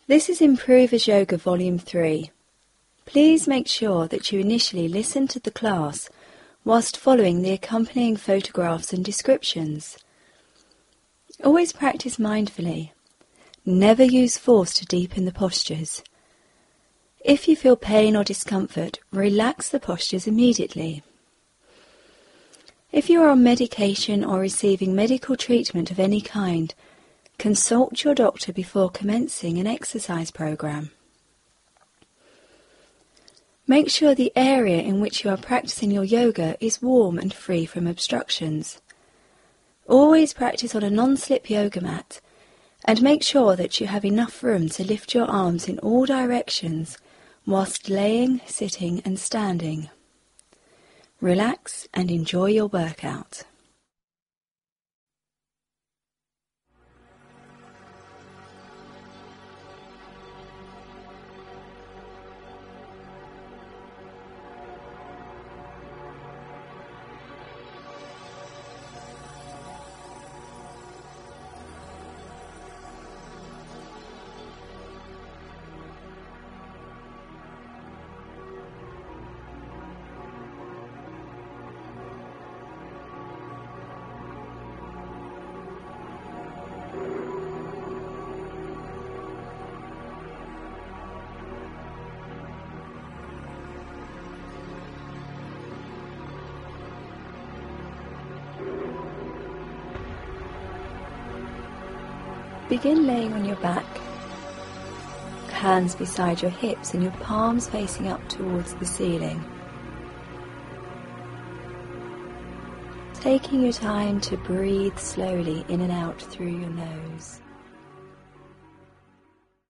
This is Improvers Yoga Volume 3. Please make sure that you initially listen to the class whilst following the accompanying photographs and descriptions. Always practice mindfully. Never use force to deepen the postures. If you feel pain or discomfort, relax the postures immediately. If you are on medication or receiving medical treatment of any kind, consult your doctor before commencing an exercise program. Make sure the area in which you are practicing your yoga is warm and free from obstructions. Always practice on a non-slip yoga mat and make sure that you have enough room to lift your arms in all directions whilst laying, sitting and standing. Relax and enjoy your workout. Begin laying on your back, hands beside your hips and your palms facing up towards the ceiling. Taking your time to breathe slowly in and out through your nose.